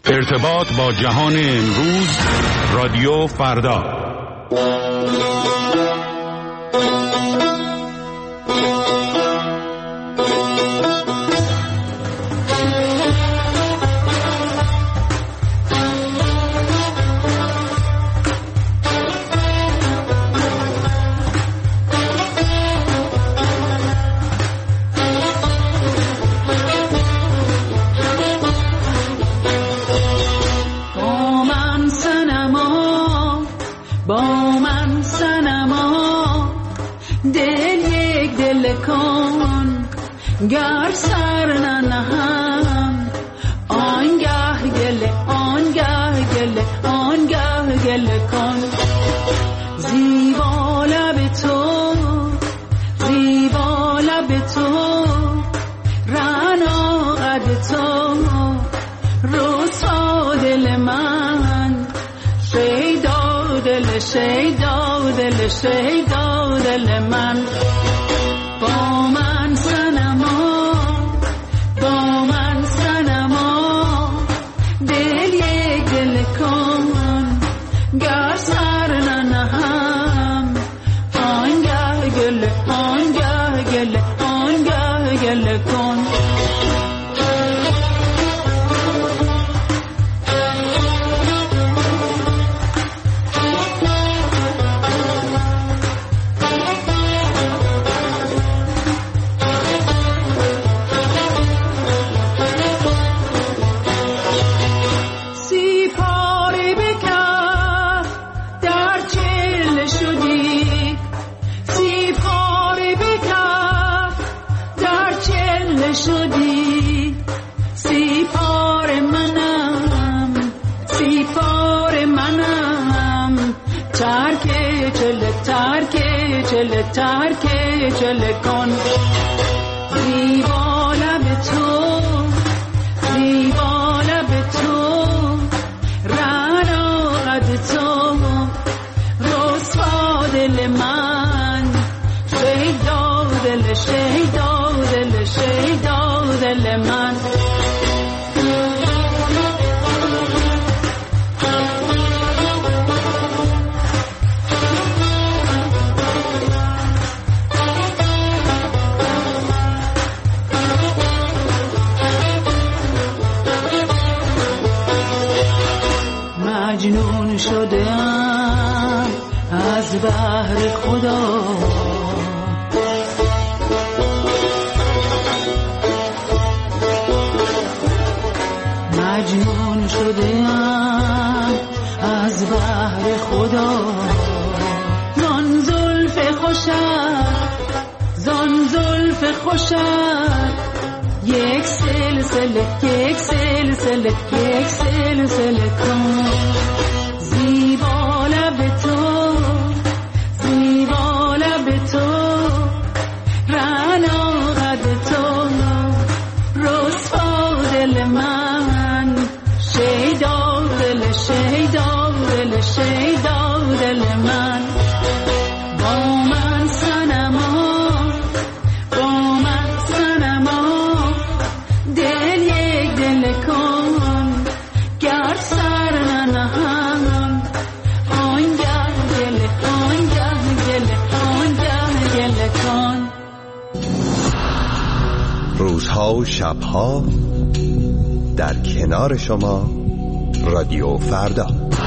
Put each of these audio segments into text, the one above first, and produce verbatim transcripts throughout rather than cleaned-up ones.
ارتباط با جهان امروز، رادیو فردا. گر سر ننهم آنگه گله آنگه گله آنگه گله کن. زیبا لب تو زیبا لب تو رعنا قد تو رسوا دل من شیدا دل شیدا دل شیدا دل من. با من صنما با من صنما دل یک دل کن. گر سر ننهم آنگه گل آنگه گل آنگه گل کن. ترک چل کن. زیبا لب تو زیبا لب تو رعنا قد تو رسوا دل من شیدا دل شیدا دل شیدا دل من. مجنون شدم از بحر خدا مجنون شدم از بحر خدا. زان زلف خوشت زان زلف خوشت یک سلسله یک سلسله یک سلسله کن. زیبا لب تو زیبا لب تو رعنا قد تو رسوا دل من شیدا دل شیدا دل شیدا دل من. با من صنما با من صنما دل یک دل کن. گر سر ننهم آنگه گل آنگه گل آنگه گل کن. روزها و شبها در کنار شما، رادیو فردا.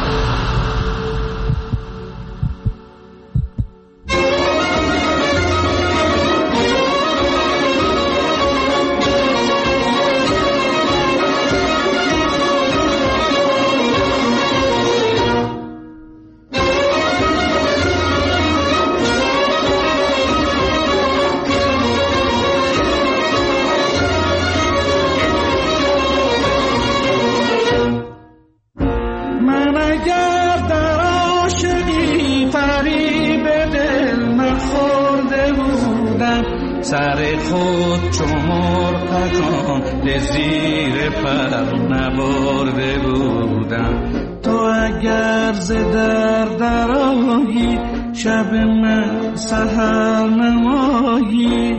سر خود چو مرغکان زیر پر نبرده بودم. تو اگر ز در درآیی شب من سحر نمایی.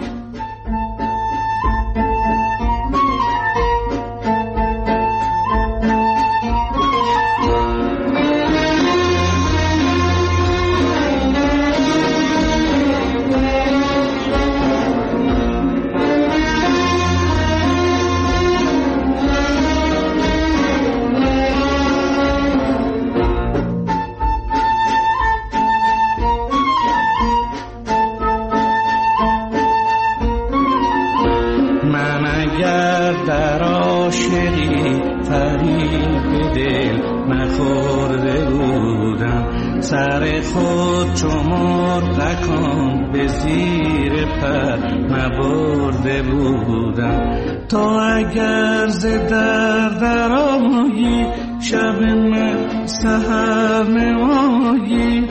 عاشقی فریب دل نخورده بودم. سر خود چو مرغکان به زیر پر نبرده بودم. تو اگر ز در درآیی شب من سحر نمایی.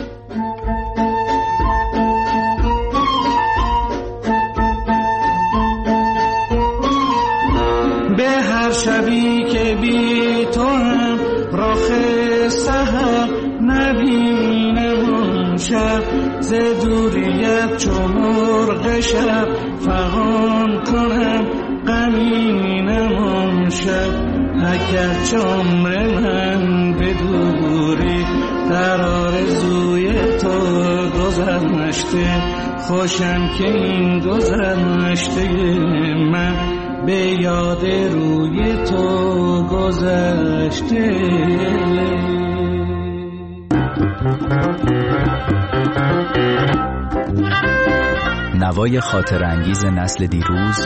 به هر شبی که بی تو هم رخ سحر نبینم اون شب، ز دوریت چو مرغ شب فغان کنم غمینم اون شب. اگر عمر من به دوری در آرزوی تو گذشته، خوشم که این گذشته من به یاد روی تو گذشته. نوای خاطر انگیز نسل دیروز،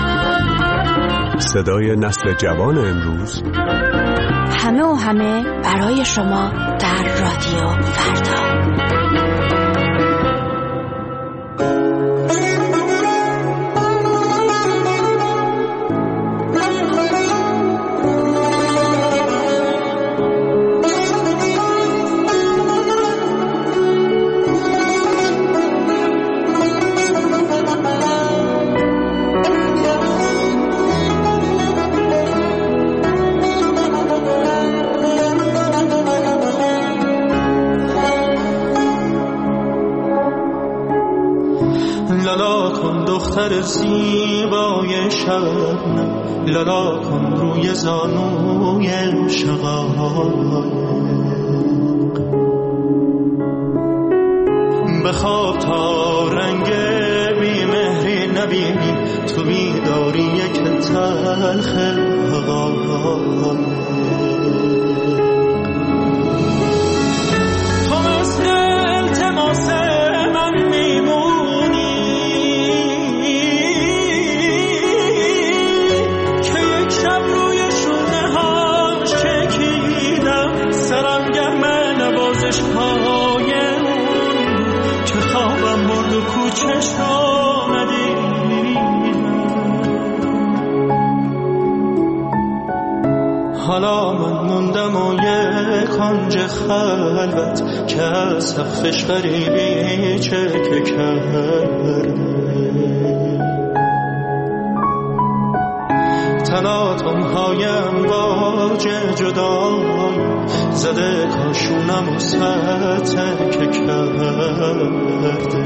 صدای نسل جوان امروز، همه و همه برای شما در رادیو فردا. دختر زیبای شبنم، لالا کن روی زانوی شقایق. بخواب تا رنگ بیمهری نبینی، تو بیداری یک تلخ حقایق. تو مثل التماس من میمونی که یک شب روی شونه هاش چکیدم، سرم گرمه نوازش های اون که خوابم برد و کوچش را ندیدم. حالا من موندم و یک کنج خلوت که از سقفش غریبی چکه کرده. تلاطم هایم باج جدای زده کاشونم و ستکه کرده.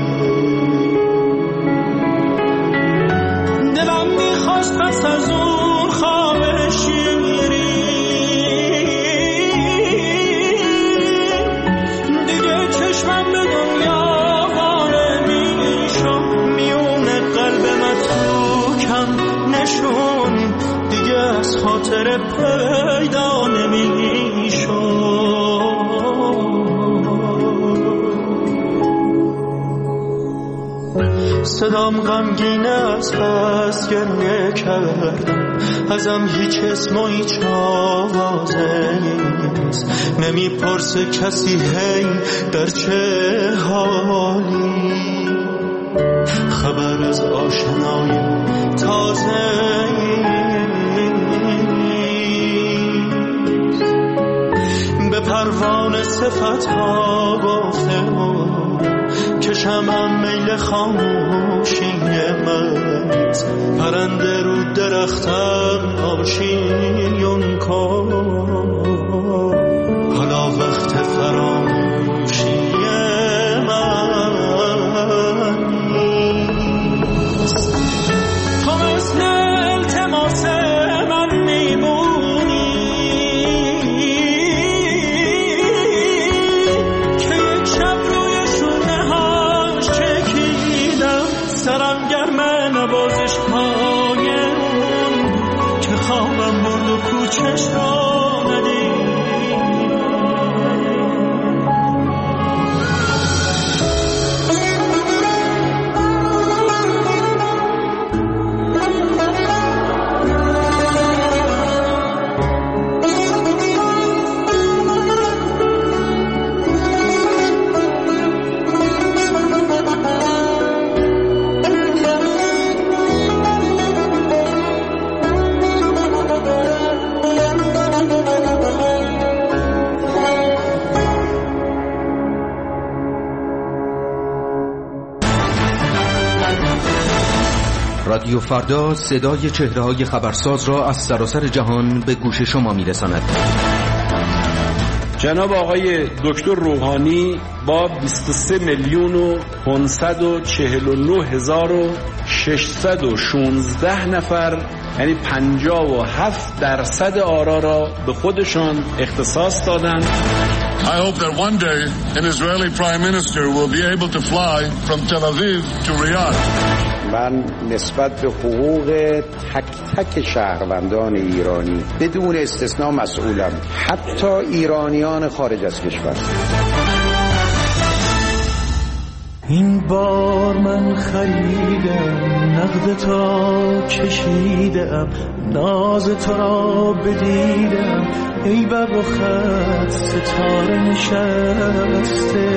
دلم میخواست پس از اون خواب شیری دیگه چشمم به دنیا واره میشم، میونه قلب متروکم نشون دیگه از خاطر پیدا نمیشم. صدام غمگین از پس گریه کردم، ازم هیچ اسم و هیچ آوازه نیست. نمیپرسه کسی هی در چه حالی، خبر از آشنای تازه به پروانه صفت ها گفته که شمعم میل خاموشی من، پرنده رو درختم آشیون کن. حالا وقت فراموشی من نیست. تو مثل التماس من میمونی که یک شب روی شونه هاش چکیدم، سرم گرمه نوازش های اون که خوابم برد و کوچش را ندیدم. رادیو فردا صدای چهره‌های خبرساز را از سراسر جهان به گوش شما می‌رساند. جناب آقای دکتر روحانی با بیست و سه میلیون و پانصد و چهل و نه هزار و ششصد و شانزده نفر، یعنی پنجاه و هفت درصد آرا را به خودشان اختصاص دادند. I hope that one day an Israeli prime minister will be able to fly from Tel Aviv to Riyadh. من نسبت به حقوق تک تک شهروندان ایرانی بدون استثناء مسئولم، حتی ایرانیان خارج از کشور. این بار من خریدم، نقد تو را کشیدم، ناز تو را بدیدم، ای بر رخت ستاره نشسته.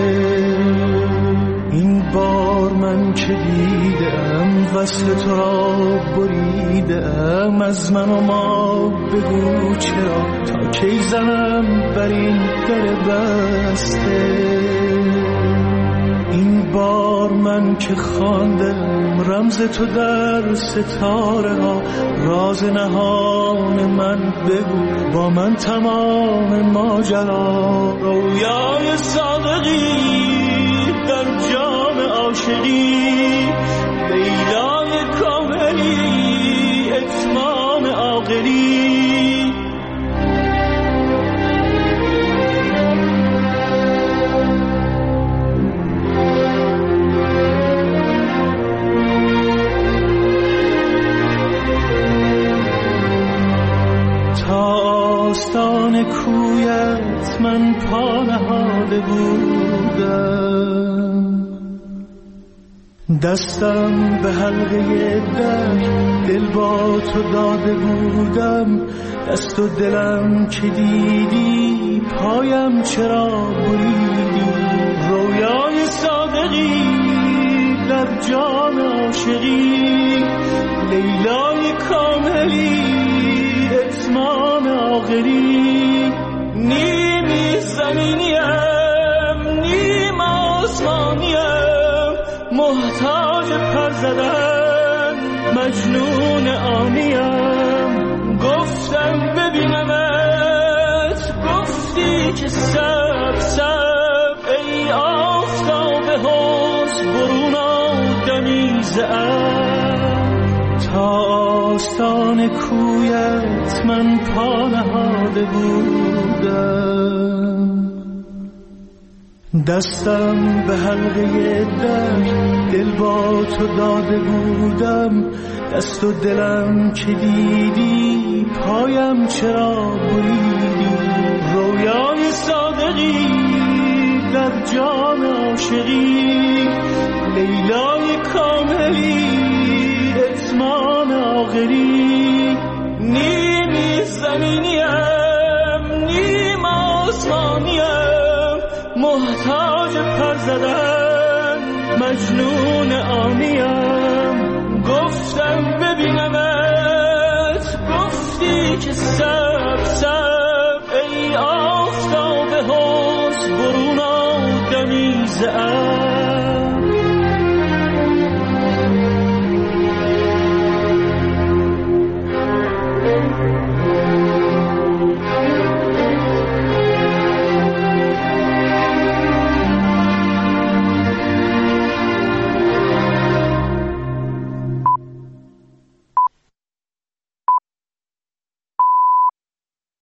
این بار من که دیدم وصل تو را بریدم، از من و ما بگو چرا تا کی زنم بر این در بسته. این بار من که خواندم رمز تو در ستاره ها، راز نهان من بگو با من تمام ماجرا. رویای صادقی در جام عاشقی، لیلای کاملی اتمام عاقلی. آستان کویت من پا نهاده بودم، دستم به حلقه در دل با تو داده بودم. دست و دلم که دیدی پایم چرا بریدی. رویای صادقی در جام عاشقی، لیلای کاملی اتمام آخری. نیمی زمینیم نیم آسمانیم، محتاج پر زدن مجنون آنیم. گفتم ببینمت، گفتی که سب سب، ای آفتاب حسن برون آدمی زعب. تا آستان کویت من پا نهاده بودم، دستم به حلقه در دل با تو داده بودم. دست و دلم که دیدی پایم چرا بریدی. رویای صادقی در جام عاشقی، لیلای کاملی اتمام آخری. نیمی زمینیم نیم آسمانیم، محتاج پر زدن مجنون آنیم. گفتم ببینمت، گفتی که سب سب، ای آفتاب حسن برون آدمی زعب.